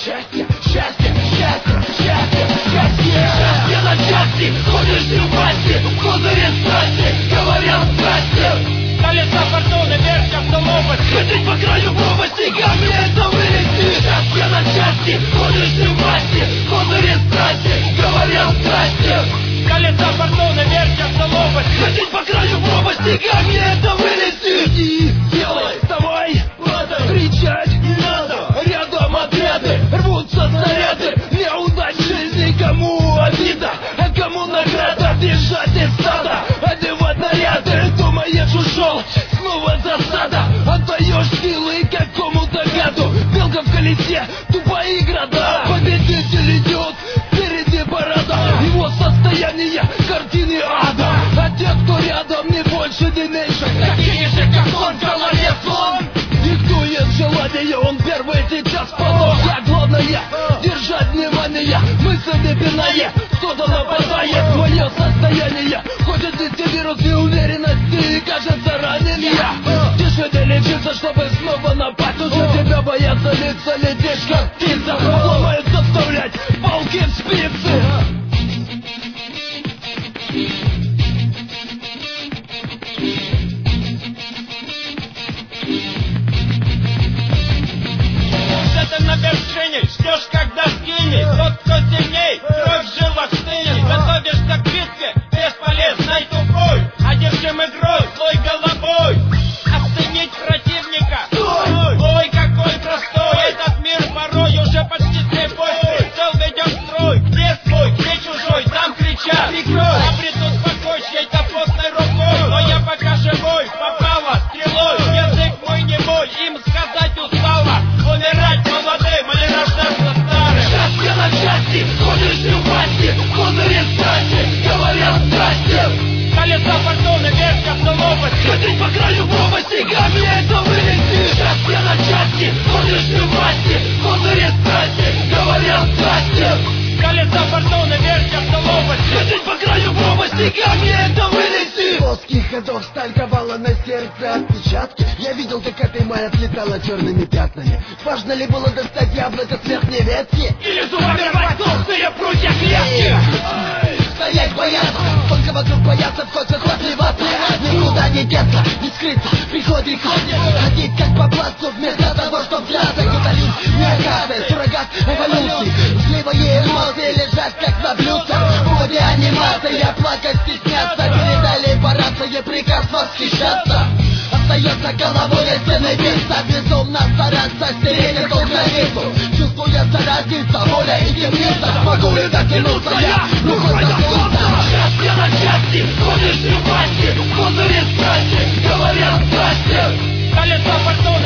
Счастье, счастье, счастье, счастье, счастье. Счастье на части, ходишь в власти, в козыре страсти, говорят здрасте. Колесо фортуны, верть автолопать. Ходить по краю пропасти, как мне это вылезти? Счастье на части, ходишь в власти, в козыре страсти, говорят здрасте. Колесо фортуны, верть автолопать. Ходить по краю пропасти, как мне это вылезти? Иди, делай, вставай, надо кричать, не надо. Рядом отряды, рвутся снаряды. Неудач жизни, кому обида, а кому награда. Бежать из стада, одевать наряды. Думаешь, ушел, снова засада. Отдаешь силы какому-то гаду. Белка в колесе, тупая игра, да. Победитель идет впереди парада. Его состояние картины ада. А те, кто рядом, не больше, не меньше. Такие же, как он, в голове сон. Диктует желание, он первый сейчас полог. Я главное, держать внимание. Мысль бедная, кто-то нападает. Мое состояние, хочет нести вирус неуверенности. И кажется ранен я. Тише не лечиться, чтобы снова напасть. Уже тебя боятся лица, летишь как птица. Ломают заставлять палки в спицы. Ты на вершине, ждешь, когда скинет. Тот, кто сильней, кровь в жилах стынет. Готовишься к битве, бесполезной тупой, одержим игрой, злой головой. Оценить противника, ой, какой простой. Этот мир порой уже почти слепой. Прицел ведет строй, где свой, где чужой, там кричат. Обретут покой чьей-то потной рукой. Но я пока живой, попала стрелой. Язык мой не мой, им сказать устала. Умирать молодым или рождаться старым. Счастье на части, ходишь в власти, в козыре страсти, говорят здрасте. Колесо фортуны, верть автолопать. Ходить по краю пропасти, как мне это вылезти? Счастье на части, ходишь в власти, в козыре страсти, говорят здрасте. Колесо фортуны, верть автолопать. Ходить по краю пропасти, как мне это вылезти? Плоских ходов сталь ковала на сердце отпечатки. Я видел, как этой май отлетала черными пятнами. Важно ли было достать яблоко с верхней ветки? Или зубами рвать толстые прутья клетки? Стоять бояться, только вокруг боятся, в хочет отливаться. Никуда не деться, не скрыться, приходит ходить как по плацу, вместо того, чтоб драться. Гиталин, неокация, суррогат эволюции. Зливые эмоции лежат как на блюдце. В моде анимация, плакать стесняться. Передали по рации приказ восхищаться. Остается головой о стены биться. Безумно стараться стереть эту границу. Чувствуется разница, воля и темница. Могу ли дотянуться я рукой до солнца? Счастье на части, ходишь в власти, в козыре страсти, говорят здрасте. Колесо фортуны,